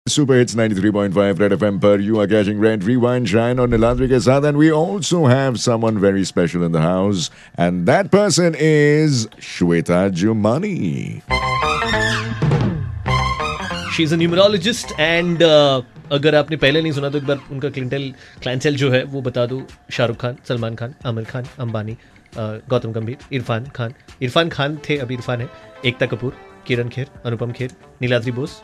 Super Hits 93.5 Red FM पर you are catching Red Rewind Shine on Niladri के साथ, and we also have someone very special in the house, and that person is Shweta Jumani. She is a numerologist and अगर आपने पहले नहीं सुना तो एक बार उनका क्लाइंटेल जो है वो बता दूं। शाहरुख खान, सलमान खान, आमिर खान, अंबानी, गौतम गंभीर, इरफान खान थे, अभी इरफान है, एकता कपूर, किरण Kher, Anupam Kher, Niladri Bose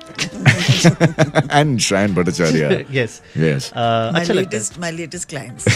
and Shrayan Bhattacharya. yes. My latest clients.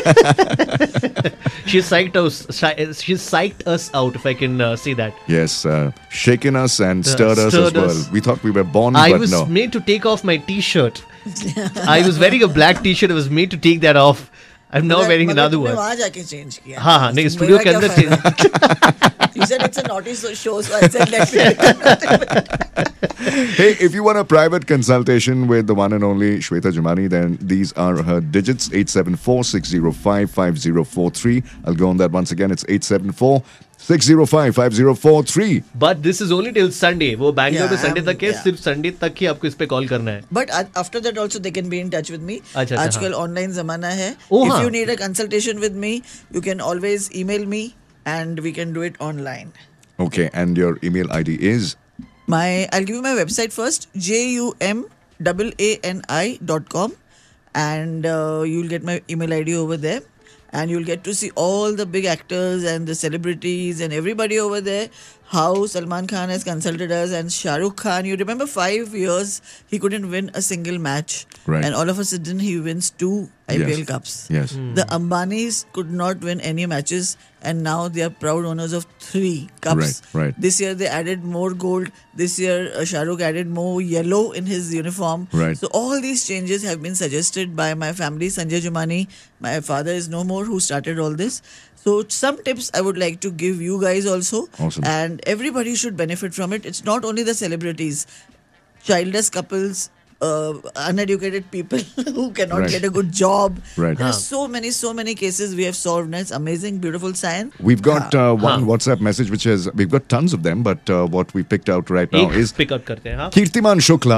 She's psyched us out, if I can say that. Yes, shaken us and stirred us as well. We thought we were born, I but was no. made to take off my t-shirt. I was wearing a black t-shirt. I was made to take that off. I'm now wearing another one. वहाँ जाके change किया। हाँ, नहीं, studio के अंदर change. You said it's a naughty show, so I said let me. Hey, if you want a private consultation with the one and only Shweta Jumani, then these are her digits: 874-605-5043. I'll go on that once again. It's 874-605-5043. But this is only till Sunday. वो बैंगलोर में Sunday तक है, yeah. सिर्फ Sunday तक ही आपको इस पे call करना है. But after that also they can be in touch with me. अच्छा, आजकल ऑनलाइन जमाना है. Oh, If हाँ. you need a consultation with me, you can always email me and we can do it online. Okay, and your email ID is? I'll give you my website first, jumani.com, and you'll get my email ID over there, and you'll get to see all the big actors and the celebrities and everybody over there. How Salman Khan has consulted us, and Shah Rukh Khan. You remember 5 years he couldn't win a single match, Right. and all of a sudden he wins 2 IPL Yes. cups. Yes. The Ambanis could not win any matches, and now they are proud owners of 3 cups. Right, right. This year they added more gold. This year Shah Rukh added more yellow in his uniform. Right. So all these changes have been suggested by my family. Sanjay Jumani, my father is no more, who started all this. So some tips I would like to give you guys also. Awesome. And everybody should benefit from it. It's not only the celebrities, childless couples, uneducated people who cannot Right. get a good job. Right. There are so many cases we have solved. And it's amazing, beautiful science. We've got one WhatsApp message which is, we've got tons of them, but what we picked out right now एक is pick out करते हैं, हाँ. Kirtiman Shukla,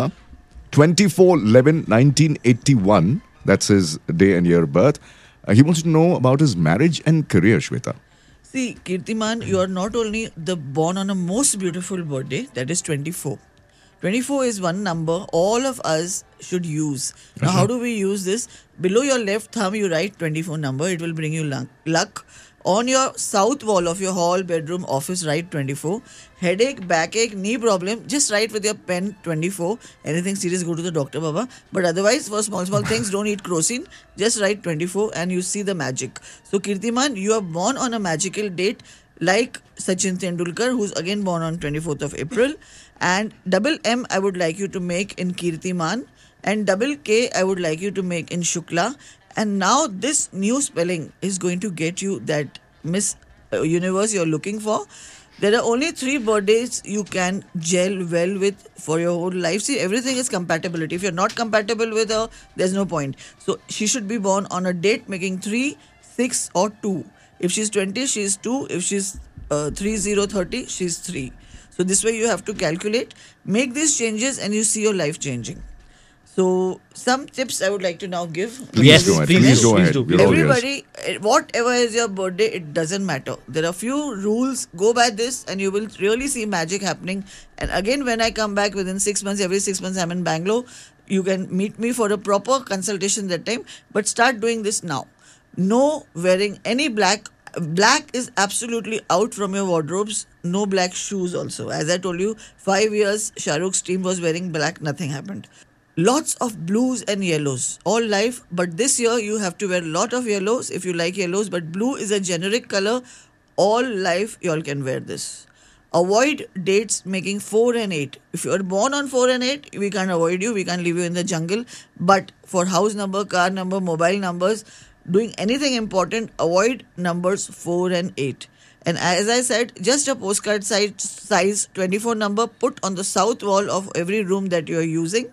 24/11/1981. That's his day and year of birth. He wants to know about his marriage and career, Shweta. See, Kirtiman, you are not only born on a most beautiful birthday, that is 24. 24 is one number all of us should use. Now, how do we use this? Below your left thumb, you write 24 number. It will bring you luck. On your south wall of your hall, bedroom, office, write 24. Headache, backache, knee problem, just write with your pen 24. Anything serious, go to the doctor, Baba. But otherwise, for small things, don't eat crocin. Just write 24 and you see the magic. So, Kirtiman, you are born on a magical date like Sachin Tendulkar, who's again born on 24th of April. And double M, I would like you to make in Kirtiman. And double K, I would like you to make in Shukla. And now this new spelling is going to get you that Miss Universe you're looking for. There are only 3 birthdays you can gel well with for your whole life. See, everything is compatibility. If you're not compatible with her, there's no point. So she should be born on a date making 3, 6 or 2. If she's 20, she's 2. If she's 30, she's 3. So this way you have to calculate. Make these changes and you see your life changing. So some tips I would like to now give. Yes, Please go ahead. please Please do, go please ahead. do. We're all ears. Everybody, whatever is your birthday, it doesn't matter. There are few rules. Go by this and you will really see magic happening. And again, when I come back within 6 months, every 6 months I'm in Bangalore, you can meet me for a proper consultation that time. But start doing this now. No wearing any black. Black is absolutely out from your wardrobes. No black shoes also. As I told you, 5 years Shah Rukh's team was wearing black. Nothing happened. Lots of blues and yellows all life, but this year you have to wear a lot of yellows if you like yellows, but blue is a generic color. All life you all can wear this. Avoid dates making 4 and 8. If you are born on 4 and 8, we can't avoid you, we can't leave you in the jungle, but for house number, car number, mobile numbers, doing anything important, avoid numbers 4 and 8. And as I said, just a postcard size 24 number put on the south wall of every room that you are using.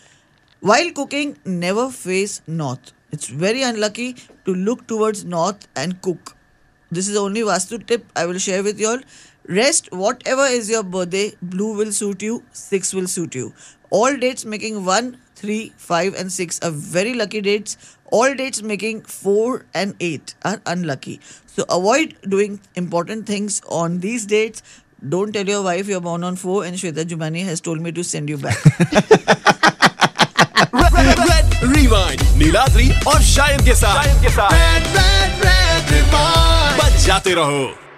While cooking, never face north. It's very unlucky to look towards north and cook. This is the only Vastu tip I will share with you all. Rest, whatever is your birthday, blue will suit you, 6 will suit you. All dates making 1, 3, 5 and 6 are very lucky dates. All dates making 4 and 8 are unlucky. So avoid doing important things on these dates. Don't tell your wife you're born on 4 and Shweta Jumani has told me to send you back. Red Rewind, Niladri और शायर के साथ Red Rewind, बच जाते रहो.